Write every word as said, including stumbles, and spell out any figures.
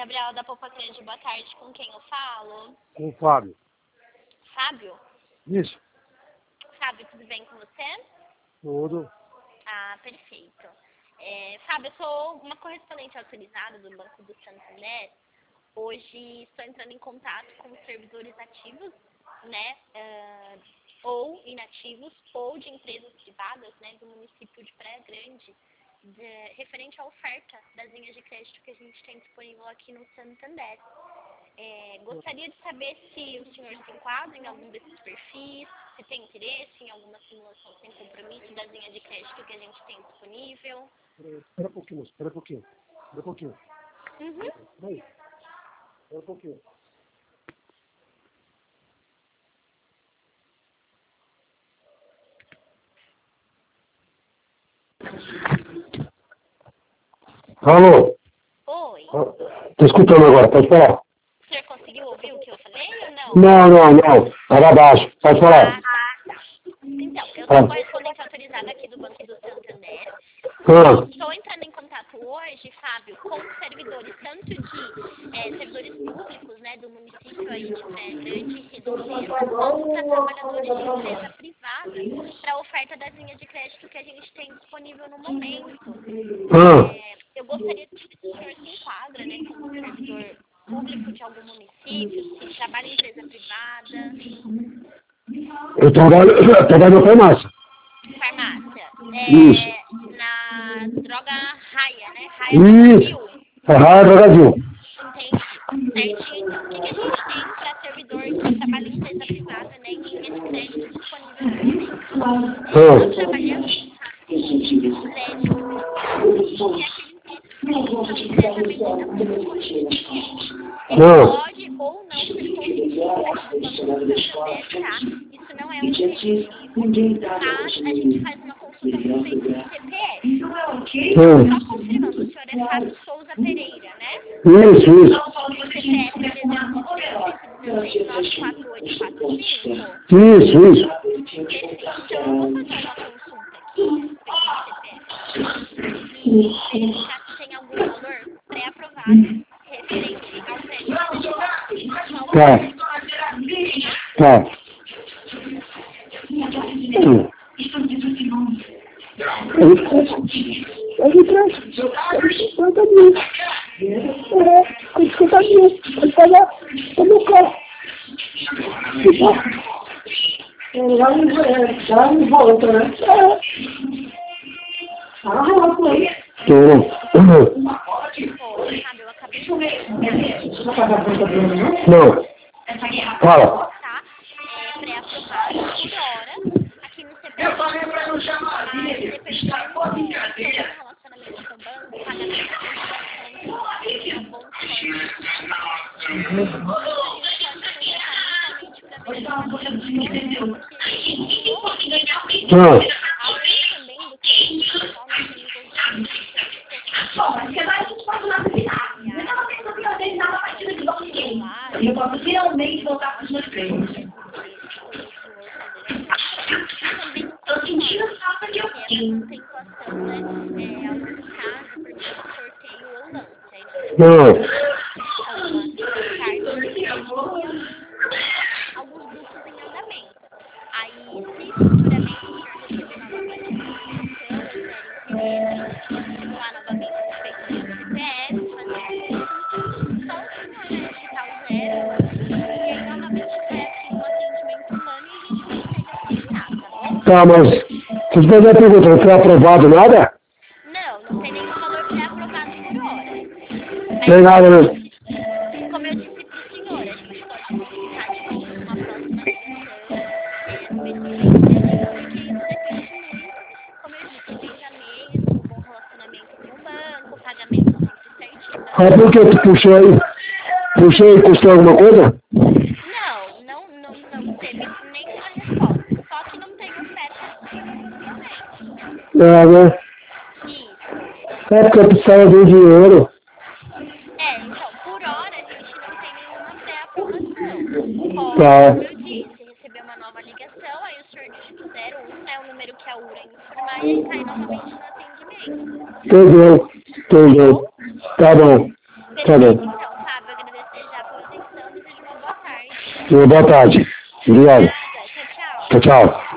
Gabriela da Poupa Grande, boa tarde. Com quem eu falo? Com o Fábio. Fábio? Isso. Fábio, tudo bem com você? Tudo. Ah, perfeito. É, Fábio, eu sou uma correspondente autorizada do Banco do Santander. Hoje estou entrando em contato com os servidores ativos, né, uh, ou inativos, ou de empresas privadas, né, do município de Praia Grande, de, referente à oferta das linhas de crédito que a gente tem disponível aqui no Santander. É, gostaria de saber se o senhor se enquadra em algum desses perfis, se tem interesse em alguma simulação sem compromisso das linhas de crédito que a gente tem disponível. Espera um pouquinho, espera um pouquinho. Espera um pouquinho. Uhum. Aí. Espera um pouquinho. Alô? Oi. Estou escutando agora, pode falar. O senhor conseguiu ouvir o que eu falei ou não? Não, não, não. Era abaixo, pode falar. Ah, tá. Então, eu sou Ah. correspondente autorizada aqui do Banco do Santander. Ah, Estou entrando em contato hoje, Fábio, com servidores, tanto de é, servidores públicos, né, do município aí de Praia Grande e Redondeza, quanto para trabalhadores de empresa privada, para a oferta das linhas de crédito que a gente tem disponível no momento. ah. É, eu gostaria de saber se o senhor se enquadra, né, como servidor público de algum município, se trabalha em empresa privada, Eu trabalho, eu trabalho na farmácia. farmácia, Isso. é, na droga Raia, né, Raia Isso. Brasil. A Rádio Brasil. Entendi. Certinho, então. O que, que a gente tem para servidor que trabalha em empresa privada, né, em linha de crédito disponível no momento? É, nós trabalhamos em crédito e aquele diretamente da pessoa. Ah. Pode ou não ser corrigido aqui do Banco do Santander, tá? Isso não é um impeditivo, mas a gente faz uma consulta por meio do C P F. Ah. Só confirmando, o senhor é Fábio Souza Pereira, né? Isso, isso. O C P F trezentos e três, nove quatro oito quatro cinco. Isso, isso. Perfeito. Então, eu vou fazer uma consulta aqui a respeito do C P F e verificar se tem algum valor pré-aprovado referente ao crédito pessoal. Tá. Tá. Hum. Oi, Fábio, eu acabei de Não. Fala. tá? É pré-aprovado por hora aqui no C P F. Mas dependendo do relacionamento com o banco, pagamento de prestação, um bom Ah. além também do que o pessoal nós temos Eu posso finalmente voltar para os meus treinos. Tô sentindo falta de alguém. contemplação, né, é, algum caso por meio de sorteio ou não. Não. Alguns grupos em andamento. Aí, se futuramente o senhor receber novamente a notificação, estimular novamente a respeito do C P F, fazer a só o senhor, né, digitar o zero, e aí novamente é assim, um atendimento humano e a gente consegue auxiliar, tá bom? Tá, mas vocês podem me perguntar, não foi aprovado nada? Não, não tem nenhum valor pré-aprovado por hora. Tem nada, né? Como eu disse para o senhor, a gente pode consultar de novo numa próxima ligação, é, no mês que vem, por exemplo, porque isso depende muito, como eu disse, mês a mês, um bom relacionamento com o banco, pagamento sempre certinho. Ah, por que tu puxou aí? Puxou aí, custou alguma coisa? Não, não, não, não teve nenhuma resposta, só que não tem oferta disponível no momento. É, né? Isso. É porque eu precisava de dinheiro. É, então, por hora a gente não tem nenhuma pré-aprovação. Pode, Tá. como eu disse, receber uma nova ligação, aí o senhor digita o zero um, né, o número que a U R A informar, e aí cai novamente no atendimento. Entendeu? Entendeu. Tá bom. Tá Perfeito, bom. então. Boa tarde. Obrigado. Tchau, tchau. Tchau, tchau.